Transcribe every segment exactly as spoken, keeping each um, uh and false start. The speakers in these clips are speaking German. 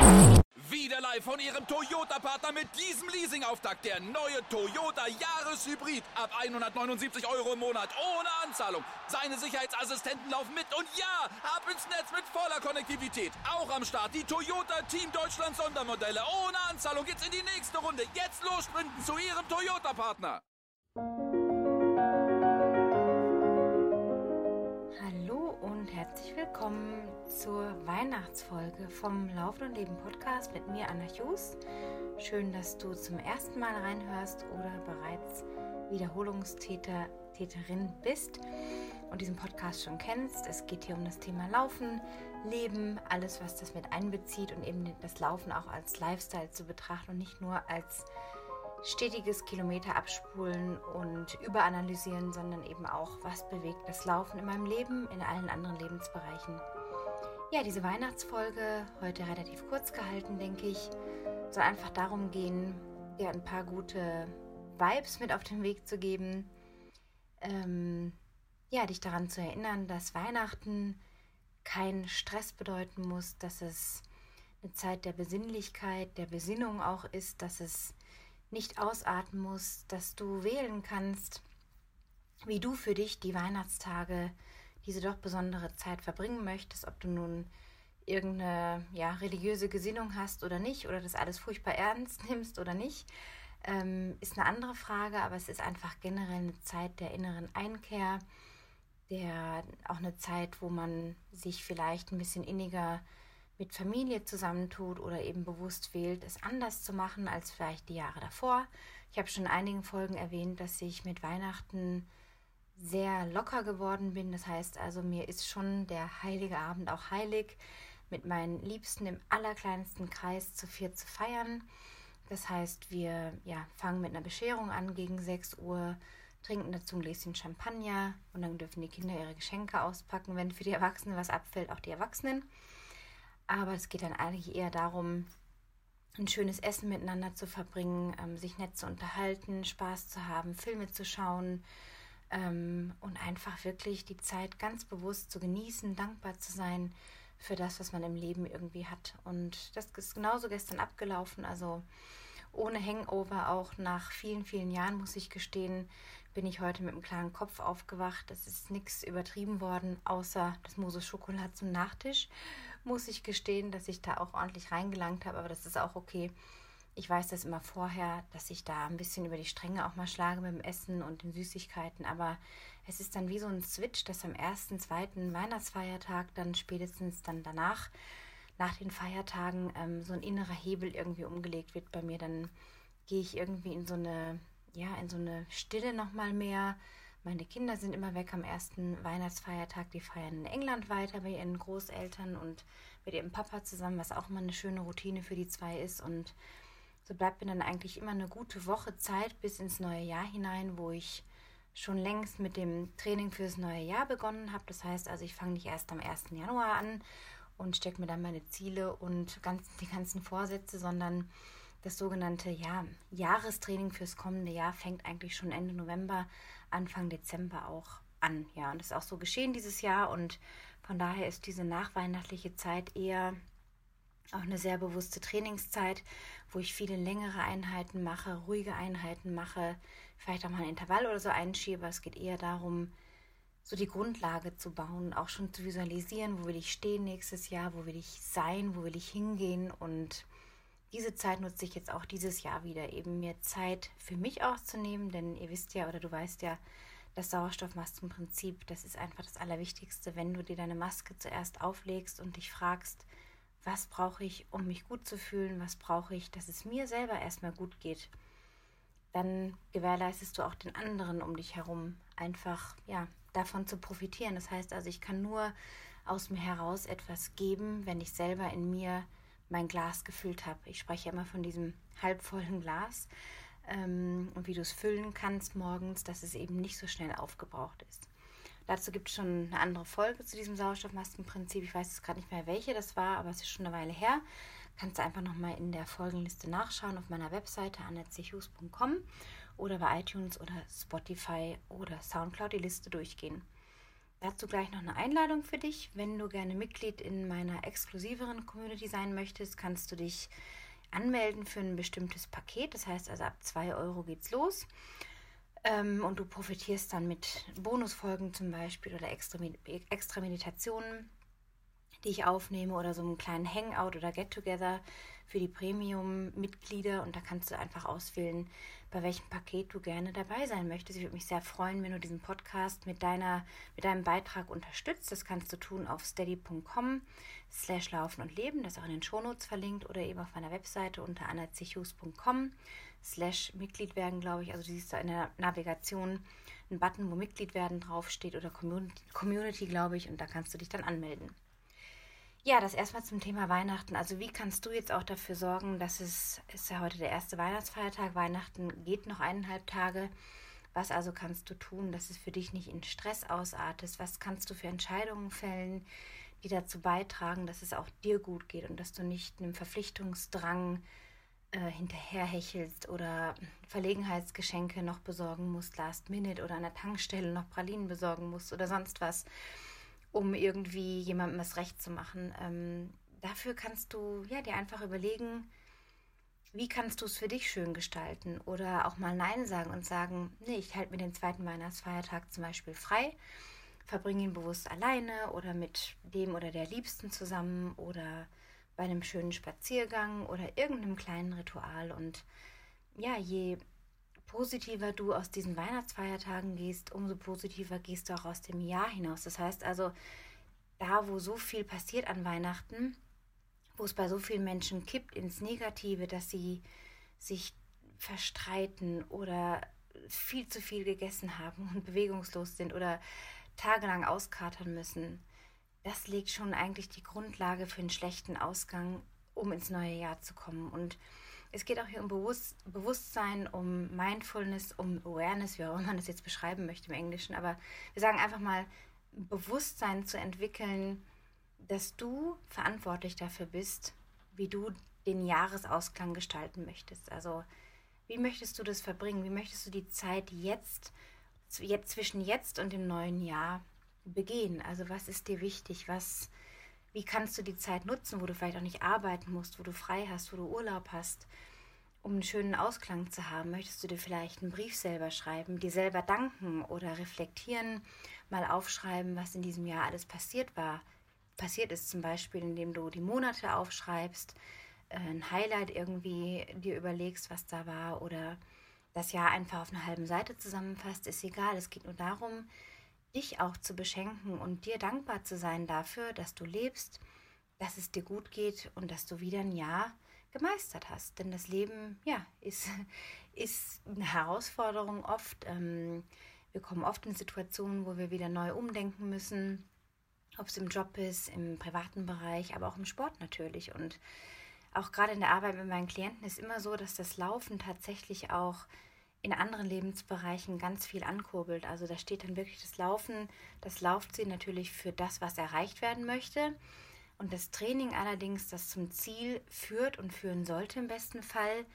Wieder live von Ihrem Toyota-Partner mit diesem Leasing-Auftakt. Der neue Toyota Jahreshybrid. Ab hundertneunundsiebzig Euro im Monat. Ohne Anzahlung. Seine Sicherheitsassistenten laufen mit. Und ja, ab ins Netz mit voller Konnektivität. Auch am Start die Toyota Team Deutschland Sondermodelle. Ohne Anzahlung geht's in die nächste Runde. Jetzt los sprinten zu Ihrem Toyota-Partner. Hallo und herzlich willkommen zur Weihnachtsfolge vom Laufen und Leben Podcast mit mir, Anna Hughes. Schön, dass du zum ersten Mal reinhörst oder bereits Wiederholungstäter, Täterin bist und diesen Podcast schon kennst. Es geht hier um das Thema Laufen, Leben, alles, was das mit einbezieht und eben das Laufen auch als Lifestyle zu betrachten und nicht nur als stetiges Kilometer abspulen und überanalysieren, sondern eben auch, was bewegt das Laufen in meinem Leben, in allen anderen Lebensbereichen. Ja, diese Weihnachtsfolge, heute relativ kurz gehalten, denke ich, soll einfach darum gehen, dir ein paar gute Vibes mit auf den Weg zu geben, ähm, ja, dich daran zu erinnern, dass Weihnachten kein Stress bedeuten muss, dass es eine Zeit der Besinnlichkeit, der Besinnung auch ist, dass es nicht ausarten muss, dass du wählen kannst, wie du für dich die Weihnachtstage, diese doch besondere Zeit verbringen möchtest, ob du nun irgendeine ja, religiöse Gesinnung hast oder nicht, oder das alles furchtbar ernst nimmst oder nicht, ähm, ist eine andere Frage, aber es ist einfach generell eine Zeit der inneren Einkehr, der auch eine Zeit, wo man sich vielleicht ein bisschen inniger mit Familie zusammentut oder eben bewusst wählt, es anders zu machen als vielleicht die Jahre davor. Ich habe schon in einigen Folgen erwähnt, dass ich mit Weihnachten sehr locker geworden bin. Das heißt also, mir ist schon der heilige Abend auch heilig, mit meinen Liebsten im allerkleinsten Kreis zu viert zu feiern. Das heißt, wir ja, fangen mit einer Bescherung an gegen sechs Uhr, trinken dazu ein Gläschen Champagner und dann dürfen die Kinder ihre Geschenke auspacken. Wenn für die Erwachsenen was abfällt, auch die Erwachsenen. Aber es geht dann eigentlich eher darum, ein schönes Essen miteinander zu verbringen, ähm, sich nett zu unterhalten, Spaß zu haben, Filme zu schauen ähm, und einfach wirklich die Zeit ganz bewusst zu genießen, dankbar zu sein für das, was man im Leben irgendwie hat. Und das ist genauso gestern abgelaufen, also ohne Hangover, auch nach vielen, vielen Jahren, muss ich gestehen, bin ich heute mit einem klaren Kopf aufgewacht. Es ist nichts übertrieben worden, außer das Mousse Schokolade zum Nachtisch. Muss ich gestehen, dass ich da auch ordentlich reingelangt habe, aber das ist auch okay. Ich weiß das immer vorher, dass ich da ein bisschen über die Stränge auch mal schlage mit dem Essen und den Süßigkeiten, aber es ist dann wie so ein Switch, dass am ersten, zweiten Weihnachtsfeiertag dann spätestens dann danach, nach den Feiertagen, ähm, so ein innerer Hebel irgendwie umgelegt wird bei mir. Dann gehe ich irgendwie in so eine, ja, in so eine Stille nochmal mehr. Meine Kinder sind immer weg am ersten Weihnachtsfeiertag. Die feiern in England weiter bei ihren Großeltern und mit ihrem Papa zusammen, was auch immer eine schöne Routine für die zwei ist. Und so bleibt mir dann eigentlich immer eine gute Woche Zeit bis ins neue Jahr hinein, wo ich schon längst mit dem Training fürs neue Jahr begonnen habe. Das heißt also, ich fange nicht erst am ersten Januar an und stecke mir dann meine Ziele und ganz, die ganzen Vorsätze, sondern das sogenannte ja, Jahrestraining fürs kommende Jahr fängt eigentlich schon Ende November, Anfang Dezember auch an. Ja, und das ist auch so geschehen dieses Jahr und von daher ist diese nachweihnachtliche Zeit eher auch eine sehr bewusste Trainingszeit, wo ich viele längere Einheiten mache, ruhige Einheiten mache, vielleicht auch mal ein Intervall oder so einschiebe. Es geht eher darum, so die Grundlage zu bauen, auch schon zu visualisieren, wo will ich stehen nächstes Jahr, wo will ich sein, wo will ich hingehen. Und diese Zeit nutze ich jetzt auch dieses Jahr wieder, eben mir Zeit für mich auszunehmen, denn ihr wisst ja oder du weißt ja, das Sauerstoffmaskenprinzip, das ist einfach das Allerwichtigste, wenn du dir deine Maske zuerst auflegst und dich fragst, was brauche ich, um mich gut zu fühlen, was brauche ich, dass es mir selber erstmal gut geht, dann gewährleistest du auch den anderen um dich herum einfach, ja, davon zu profitieren. Das heißt also, ich kann nur aus mir heraus etwas geben, wenn ich selber in mir mein Glas gefüllt habe. Ich spreche immer von diesem halbvollen Glas ähm, und wie du es füllen kannst morgens, dass es eben nicht so schnell aufgebraucht ist. Dazu gibt es schon eine andere Folge zu diesem Sauerstoffmaskenprinzip. Ich weiß jetzt gerade nicht mehr, welche das war, aber es ist schon eine Weile her. Kannst du einfach nochmal in der Folgenliste nachschauen auf meiner Webseite anna c hughes punkt com oder bei iTunes oder Spotify oder Soundcloud die Liste durchgehen. Dazu gleich noch eine Einladung für dich. Wenn du gerne Mitglied in meiner exklusiveren Community sein möchtest, kannst du dich anmelden für ein bestimmtes Paket. Das heißt also, ab zwei Euro geht's los. Ähm, und du profitierst dann mit Bonusfolgen zum Beispiel oder extra, extra Meditationen, die ich aufnehme, oder so einen kleinen Hangout oder Get-Together für die Premium-Mitglieder. Und da kannst du einfach auswählen, bei welchem Paket du gerne dabei sein möchtest. Ich würde mich sehr freuen, wenn du diesen Podcast mit deiner, mit deinem Beitrag unterstützt. Das kannst du tun auf steady.com slash laufen und leben. Das ist auch in den Shownotes verlinkt, oder eben auf meiner Webseite unter annazichus.com slash Mitglied werden, glaube ich. Also du siehst da in der Navigation einen Button, wo Mitglied werden draufsteht, oder Community, Community, glaube ich, und da kannst du dich dann anmelden. Ja, das erstmal zum Thema Weihnachten. Also wie kannst du jetzt auch dafür sorgen, dass es, ist ja heute der erste Weihnachtsfeiertag, Weihnachten geht noch eineinhalb Tage. Was also kannst du tun, dass es für dich nicht in Stress ausartet? Was kannst du für Entscheidungen fällen, die dazu beitragen, dass es auch dir gut geht und dass du nicht einem Verpflichtungsdrang äh, hinterherhechelst oder Verlegenheitsgeschenke noch besorgen musst, last minute, oder an der Tankstelle noch Pralinen besorgen musst oder sonst was, um irgendwie jemandem was recht zu machen. Ähm, dafür kannst du ja, dir einfach überlegen, wie kannst du es für dich schön gestalten, oder auch mal Nein sagen und sagen, nee, ich halte mir den zweiten Weihnachtsfeiertag zum Beispiel frei, verbringe ihn bewusst alleine oder mit dem oder der Liebsten zusammen oder bei einem schönen Spaziergang oder irgendeinem kleinen Ritual. Und ja, je positiver du aus diesen Weihnachtsfeiertagen gehst, umso positiver gehst du auch aus dem Jahr hinaus. Das heißt also, da wo so viel passiert an Weihnachten, wo es bei so vielen Menschen kippt ins Negative, dass sie sich verstreiten oder viel zu viel gegessen haben und bewegungslos sind oder tagelang auskatern müssen, das legt schon eigentlich die Grundlage für einen schlechten Ausgang, um ins neue Jahr zu kommen. Und es geht auch hier um Bewusst- Bewusstsein, um Mindfulness, um Awareness, wie auch immer man das jetzt beschreiben möchte im Englischen. Aber wir sagen einfach mal, Bewusstsein zu entwickeln, dass du verantwortlich dafür bist, wie du den Jahresausklang gestalten möchtest. Also wie möchtest du das verbringen? Wie möchtest du die Zeit jetzt, jetzt zwischen jetzt und dem neuen Jahr begehen? Also was ist dir wichtig? Was, wie kannst du die Zeit nutzen, wo du vielleicht auch nicht arbeiten musst, wo du frei hast, wo du Urlaub hast, um einen schönen Ausklang zu haben? Möchtest du dir vielleicht einen Brief selber schreiben, dir selber danken oder reflektieren, mal aufschreiben, was in diesem Jahr alles passiert war? Passiert ist zum Beispiel, indem du die Monate aufschreibst, ein Highlight irgendwie dir überlegst, was da war, oder das Jahr einfach auf einer halben Seite zusammenfasst, ist egal. Es geht nur darum, dich auch zu beschenken und dir dankbar zu sein dafür, dass du lebst, dass es dir gut geht und dass du wieder ein Jahr gemeistert hast. Denn das Leben, ja, ist, ist eine Herausforderung oft. Ähm, wir kommen oft in Situationen, wo wir wieder neu umdenken müssen, ob es im Job ist, im privaten Bereich, aber auch im Sport natürlich. Und auch gerade in der Arbeit mit meinen Klienten ist immer so, dass das Laufen tatsächlich auch in anderen Lebensbereichen ganz viel ankurbelt. Also da steht dann wirklich das Laufen, das Laufziel natürlich für das, was erreicht werden möchte. Und das Training allerdings, das zum Ziel führt und führen sollte im besten Fall,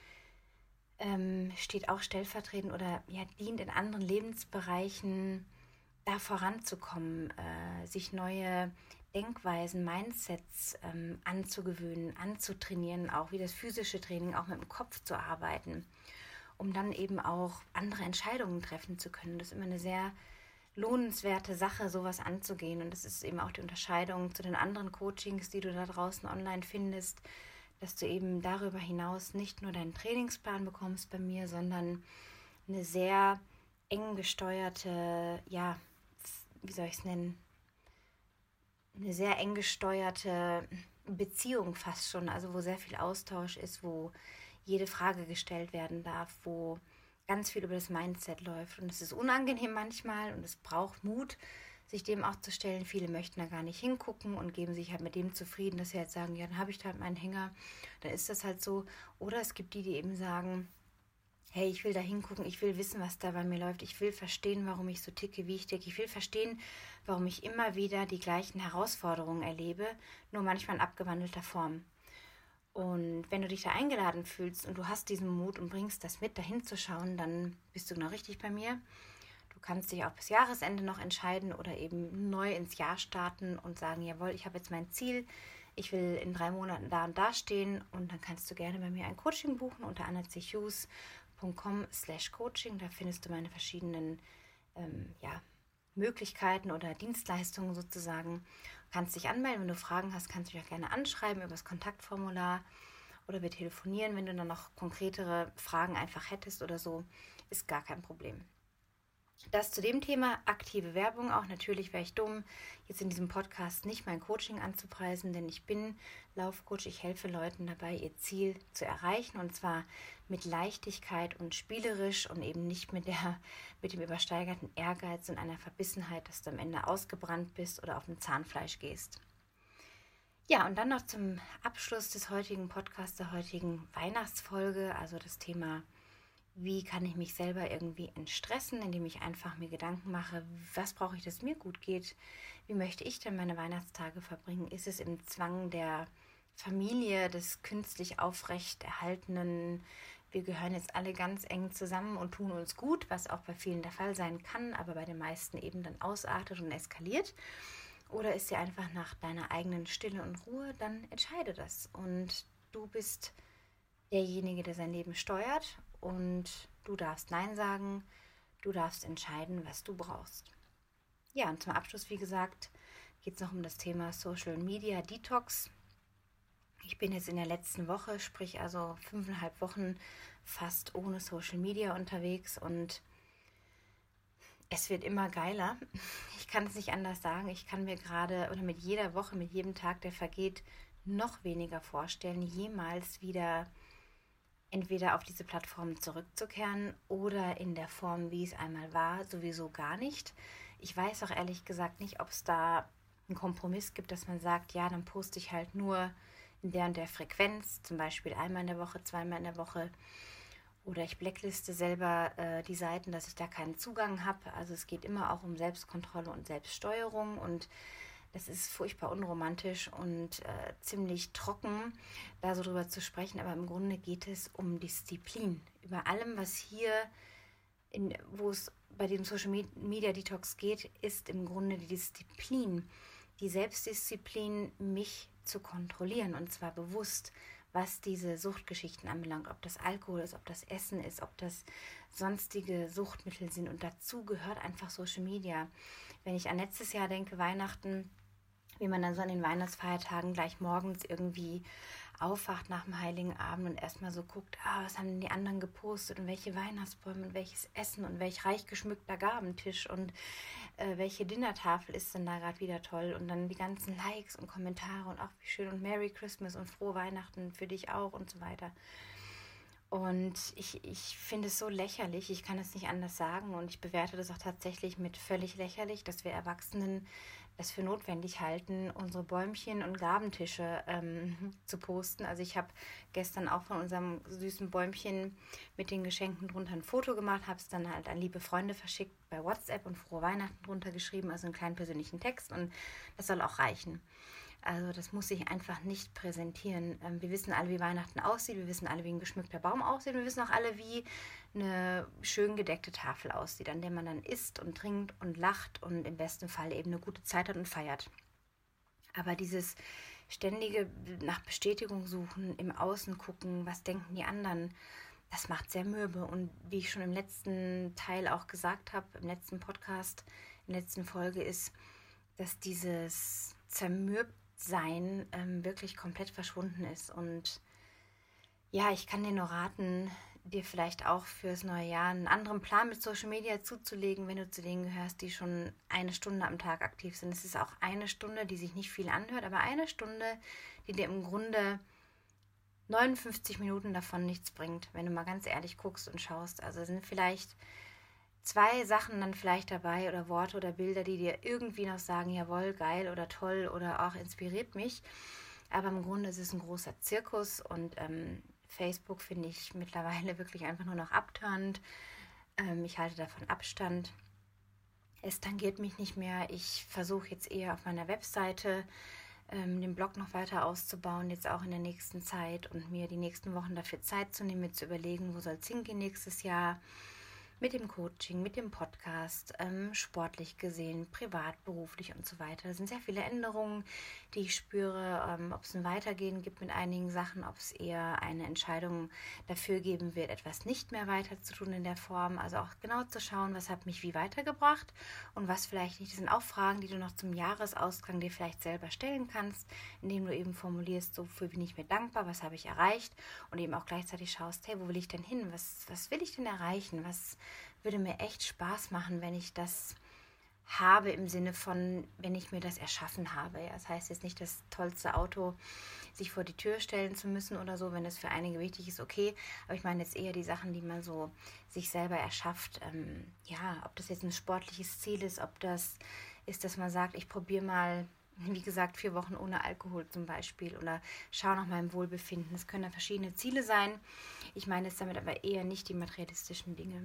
ähm, steht auch stellvertretend oder ja, dient in anderen Lebensbereichen, da voranzukommen, äh, sich neue Denkweisen, Mindsets ähm, anzugewöhnen, anzutrainieren, auch wie das physische Training, auch mit dem Kopf zu arbeiten, um dann eben auch andere Entscheidungen treffen zu können. Das ist immer eine sehr lohnenswerte Sache, sowas anzugehen. Und das ist eben auch die Unterscheidung zu den anderen Coachings, die du da draußen online findest, dass du eben darüber hinaus nicht nur deinen Trainingsplan bekommst bei mir, sondern eine sehr eng gesteuerte, ja, wie soll ich es nennen, eine sehr eng gesteuerte Beziehung fast schon, also wo sehr viel Austausch ist, wo jede Frage gestellt werden darf, wo ganz viel über das Mindset läuft. Und es ist unangenehm manchmal und es braucht Mut, sich dem auch zu stellen. Viele möchten da gar nicht hingucken und geben sich halt mit dem zufrieden, dass sie halt sagen, ja, dann habe ich da halt meinen Hänger, dann ist das halt so. Oder es gibt die, die eben sagen, hey, ich will da hingucken, ich will wissen, was da bei mir läuft, ich will verstehen, warum ich so ticke, wie ich ticke, ich will verstehen, warum ich immer wieder die gleichen Herausforderungen erlebe, nur manchmal in abgewandelter Form. Und wenn du dich da eingeladen fühlst und du hast diesen Mut und bringst das mit, da hinzuschauen, dann bist du genau richtig bei mir. Du Du kannst dich auch bis Jahresende noch entscheiden oder eben neu ins Jahr starten und sagen, jawohl, ich habe jetzt mein Ziel, ich will in drei Monaten da und da stehen, und dann kannst du gerne bei mir ein Coaching buchen unter anna c hughes punkt com slash coaching. Da findest du meine verschiedenen ähm, ja, Möglichkeiten oder Dienstleistungen sozusagen. Du kannst dich anmelden, wenn du Fragen hast, kannst du mich auch gerne anschreiben über das Kontaktformular oder wir telefonieren, wenn du dann noch konkretere Fragen einfach hättest oder so, ist gar kein Problem. Das zu dem Thema aktive Werbung. Auch natürlich wäre ich dumm, jetzt in diesem Podcast nicht mein Coaching anzupreisen, denn ich bin Laufcoach. Ich helfe Leuten dabei, ihr Ziel zu erreichen, und zwar mit Leichtigkeit und spielerisch und eben nicht mit, der, mit dem übersteigerten Ehrgeiz und einer Verbissenheit, dass du am Ende ausgebrannt bist oder auf dem Zahnfleisch gehst. Ja, und dann noch zum Abschluss des heutigen Podcasts, der heutigen Weihnachtsfolge, also das Thema: Wie kann ich mich selber irgendwie entstressen, indem ich einfach mir Gedanken mache, was brauche ich, dass es mir gut geht? Wie möchte ich denn meine Weihnachtstage verbringen? Ist es im Zwang der Familie, des künstlich aufrecht erhaltenen, wir gehören jetzt alle ganz eng zusammen und tun uns gut, was auch bei vielen der Fall sein kann, aber bei den meisten eben dann ausartet und eskaliert? Oder ist sie einfach nach deiner eigenen Stille und Ruhe? Dann entscheide das. Und du bist derjenige, der sein Leben steuert, und du darfst Nein sagen, du darfst entscheiden, was du brauchst. Ja, und zum Abschluss, wie gesagt, geht es noch um das Thema Social Media Detox. Ich bin jetzt in der letzten Woche, sprich also fünfeinhalb Wochen fast ohne Social Media unterwegs, und es wird immer geiler. Ich kann es nicht anders sagen. Ich kann mir gerade oder mit jeder Woche, mit jedem Tag, der vergeht, noch weniger vorstellen, jemals wieder entweder auf diese Plattform zurückzukehren oder in der Form, wie es einmal war, sowieso gar nicht. Ich weiß auch ehrlich gesagt nicht, ob es da einen Kompromiss gibt, dass man sagt, ja, dann poste ich halt nur in der und der Frequenz, zum Beispiel einmal in der Woche, zweimal in der Woche. Oder ich blackliste selber äh, die Seiten, dass ich da keinen Zugang habe. Also es geht immer auch um Selbstkontrolle und Selbststeuerung, und das ist furchtbar unromantisch und äh, ziemlich trocken, da so drüber zu sprechen. Aber im Grunde geht es um Disziplin. Über allem, was hier, in, wo es bei dem Social Media Detox geht, ist im Grunde die Disziplin, die Selbstdisziplin, mich zu kontrollieren, und zwar bewusst, was diese Suchtgeschichten anbelangt, ob das Alkohol ist, ob das Essen ist, ob das sonstige Suchtmittel sind. Und dazu gehört einfach Social Media. Wenn ich an letztes Jahr denke, Weihnachten, wie man dann so an den Weihnachtsfeiertagen gleich morgens irgendwie aufwacht nach dem Heiligen Abend und erstmal so guckt, ah, was haben denn die anderen gepostet und welche Weihnachtsbäume und welches Essen und welch reich geschmückter Gabentisch und äh, welche Dinnertafel ist denn da gerade wieder toll, und dann die ganzen Likes und Kommentare und auch wie schön und Merry Christmas und frohe Weihnachten für dich auch und so weiter. Und ich, ich finde es so lächerlich, ich kann es nicht anders sagen, und ich bewerte das auch tatsächlich mit völlig lächerlich, dass wir Erwachsenen es für notwendig halten, unsere Bäumchen und Gabentische ähm, zu posten. Also ich habe gestern auch von unserem süßen Bäumchen mit den Geschenken drunter ein Foto gemacht, habe es dann halt an liebe Freunde verschickt bei WhatsApp und frohe Weihnachten drunter geschrieben, also einen kleinen persönlichen Text, und das soll auch reichen. Also das muss sich einfach nicht präsentieren. Ähm, wir wissen alle, wie Weihnachten aussieht, wir wissen alle, wie ein geschmückter Baum aussieht, wir wissen auch alle, wie eine schön gedeckte Tafel aussieht, an der man dann isst und trinkt und lacht und im besten Fall eben eine gute Zeit hat und feiert. Aber dieses ständige nach Bestätigung suchen, im Außen gucken, was denken die anderen, das macht sehr mürbe. Und wie ich schon im letzten Teil auch gesagt habe, im letzten Podcast, in der letzten Folge, ist, dass dieses Zermürbtsein ähm, wirklich komplett verschwunden ist. Und ja, ich kann dir nur raten, dir vielleicht auch fürs neue Jahr einen anderen Plan mit Social Media zuzulegen, wenn du zu denen gehörst, die schon eine Stunde am Tag aktiv sind. Es ist auch eine Stunde, die sich nicht viel anhört, aber eine Stunde, die dir im Grunde neunundfünfzig Minuten davon nichts bringt, wenn du mal ganz ehrlich guckst und schaust. Also sind vielleicht zwei Sachen dann vielleicht dabei oder Worte oder Bilder, die dir irgendwie noch sagen, jawohl, geil oder toll oder auch inspiriert mich. Aber im Grunde ist es ein großer Zirkus, und ähm, Facebook finde ich mittlerweile wirklich einfach nur noch abtörend. Ähm, ich halte davon Abstand. Es tangiert mich nicht mehr. Ich versuche jetzt eher auf meiner Webseite ähm, den Blog noch weiter auszubauen, jetzt auch in der nächsten Zeit, und mir die nächsten Wochen dafür Zeit zu nehmen, mir zu überlegen, wo soll es hingehen nächstes Jahr. mit dem Coaching, mit dem Podcast, ähm, sportlich gesehen, privat, beruflich und so weiter. Es sind sehr viele Änderungen, die ich spüre, ähm, ob es ein Weitergehen gibt mit einigen Sachen, ob es eher eine Entscheidung dafür geben wird, etwas nicht mehr weiter zu tun in der Form. Also auch genau zu schauen, was hat mich wie weitergebracht und was vielleicht nicht. Das sind auch Fragen, die du noch zum Jahresausgang dir vielleicht selber stellen kannst, indem du eben formulierst, so wofür bin ich mir dankbar, was habe ich erreicht und eben auch gleichzeitig schaust, hey, wo will ich denn hin, was, was will ich denn erreichen, was würde mir echt Spaß machen, wenn ich das habe, im Sinne von, wenn ich mir das erschaffen habe. Ja, das heißt jetzt nicht das tollste Auto, sich vor die Tür stellen zu müssen oder so, wenn es für einige wichtig ist, okay. Aber ich meine jetzt eher die Sachen, die man so sich selber erschafft. Ähm, ja, ob das jetzt ein sportliches Ziel ist, ob das ist, dass man sagt, ich probiere mal, wie gesagt, vier Wochen ohne Alkohol zum Beispiel oder schaue nach meinem Wohlbefinden. Es können ja verschiedene Ziele sein. Ich meine jetzt damit aber eher nicht die materialistischen Dinge.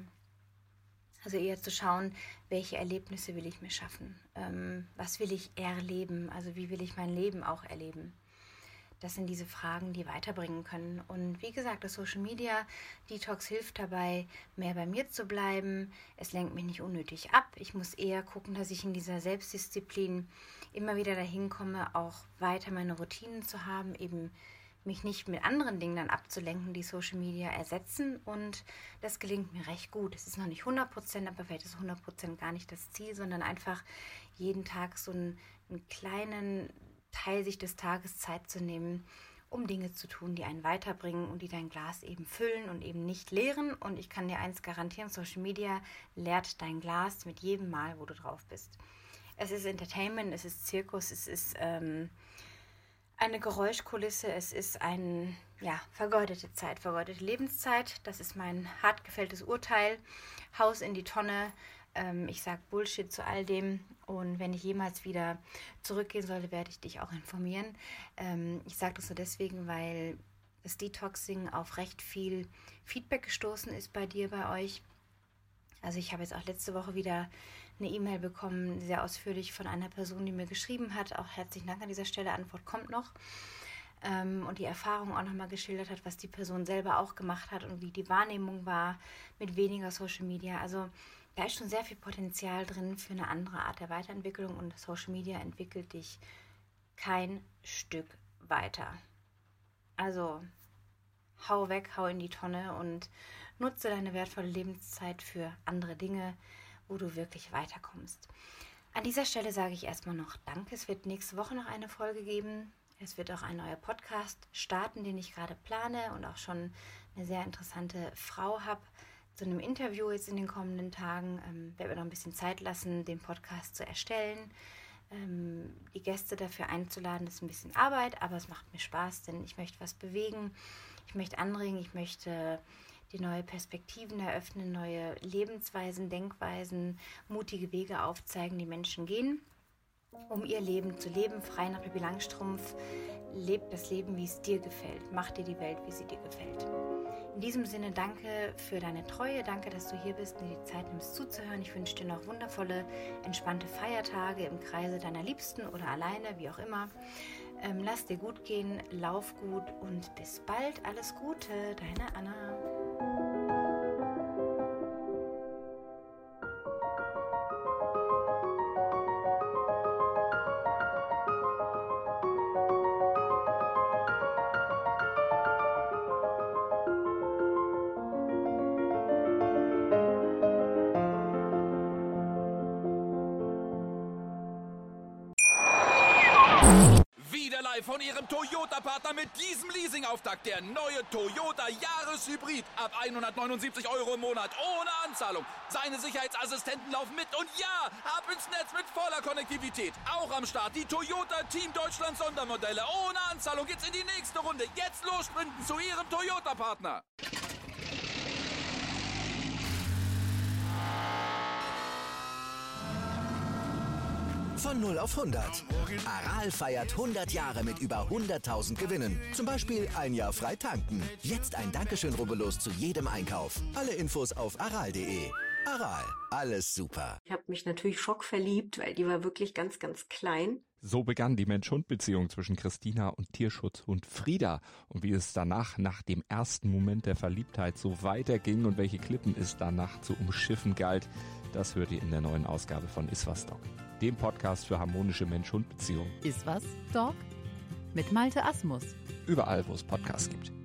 Also eher zu schauen, welche Erlebnisse will ich mir schaffen? Ähm, was will ich erleben? Also wie will ich mein Leben auch erleben? Das sind diese Fragen, die weiterbringen können. Und wie gesagt, das Social Media Detox hilft dabei, mehr bei mir zu bleiben. Es lenkt mich nicht unnötig ab. Ich muss eher gucken, dass ich in dieser Selbstdisziplin immer wieder dahin komme, auch weiter meine Routinen zu haben, eben mich nicht mit anderen Dingen dann abzulenken, die Social Media ersetzen, und das gelingt mir recht gut. Es ist noch nicht hundert Prozent, aber vielleicht ist hundert Prozent gar nicht das Ziel, sondern einfach jeden Tag so einen, einen kleinen Teil sich des Tages Zeit zu nehmen, um Dinge zu tun, die einen weiterbringen und die dein Glas eben füllen und eben nicht leeren. Und ich kann dir eins garantieren, Social Media leert dein Glas mit jedem Mal, wo du drauf bist. Es ist Entertainment, es ist Zirkus, es ist ähm, eine Geräuschkulisse, es ist eine ja, vergeudete Zeit, vergeudete Lebenszeit. Das ist mein hart gefälltes Urteil. Haus in die Tonne. Ähm, ich sage Bullshit zu all dem. Und wenn ich jemals wieder zurückgehen sollte, werde ich dich auch informieren. Ähm, ich sage das so deswegen, weil das Detoxing auf recht viel Feedback gestoßen ist bei dir, bei euch. Also ich habe jetzt auch letzte Woche wieder eine E-Mail bekommen, sehr ausführlich von einer Person, die mir geschrieben hat. Auch herzlichen Dank an dieser Stelle, Antwort kommt noch. Ähm, und die Erfahrung auch nochmal geschildert hat, was die Person selber auch gemacht hat und wie die Wahrnehmung war mit weniger Social Media. Also da ist schon sehr viel Potenzial drin für eine andere Art der Weiterentwicklung, und Social Media entwickelt dich kein Stück weiter. Also hau weg, hau in die Tonne und nutze deine wertvolle Lebenszeit für andere Dinge, wo du wirklich weiterkommst. An dieser Stelle sage ich erstmal noch Danke. Es wird nächste Woche noch eine Folge geben. Es wird auch ein neuer Podcast starten, den ich gerade plane und auch schon eine sehr interessante Frau habe zu einem Interview jetzt in den kommenden Tagen. Ähm, werde mir noch ein bisschen Zeit lassen, den Podcast zu erstellen. Ähm, die Gäste dafür einzuladen, ist ein bisschen Arbeit, aber es macht mir Spaß, denn ich möchte was bewegen. Ich möchte anregen, ich möchte die neue Perspektiven eröffnen, neue Lebensweisen, Denkweisen, mutige Wege aufzeigen, die Menschen gehen, um ihr Leben zu leben, frei nach Pippi Langstrumpf. Lebt das Leben, wie es dir gefällt. Mach dir die Welt, wie sie dir gefällt. In diesem Sinne, danke für deine Treue, danke, dass du hier bist und dir die Zeit nimmst zuzuhören. Ich wünsche dir noch wundervolle, entspannte Feiertage im Kreise deiner Liebsten oder alleine, wie auch immer. Ähm, lass dir gut gehen, lauf gut und bis bald. Alles Gute, deine Anna. Wieder live von Ihrem Toyota-Partner mit diesem Leasing-Auftakt. Der neue Toyota Jahreshybrid. Ab hundertneunundsiebzig Euro im Monat. Ohne Anzahlung. Seine Sicherheitsassistenten laufen mit. Und ja, ab ins Netz mit voller Konnektivität. Auch am Start die Toyota Team Deutschland Sondermodelle. Ohne Anzahlung geht's in die nächste Runde. Jetzt los sprinten zu Ihrem Toyota-Partner. Von null auf hundert. Aral feiert hundert Jahre mit über hunderttausend Gewinnen. Zum Beispiel ein Jahr frei tanken. Jetzt ein Dankeschön, rubbellos zu jedem Einkauf. Alle Infos auf aral punkt de. Aral, alles super. Ich habe mich natürlich schockverliebt, weil die war wirklich ganz, ganz klein. So begann die Mensch-Hund-Beziehung zwischen Christina und Tierschutzhund Frieda. Und wie es danach, nach dem ersten Moment der Verliebtheit, so weiterging und welche Klippen es danach zu umschiffen galt, das hört ihr in der neuen Ausgabe von Iswas Dog, dem Podcast für harmonische Mensch-Hund-Beziehungen. Iswas Dog? Mit Malte Asmus. Überall, wo es Podcasts gibt.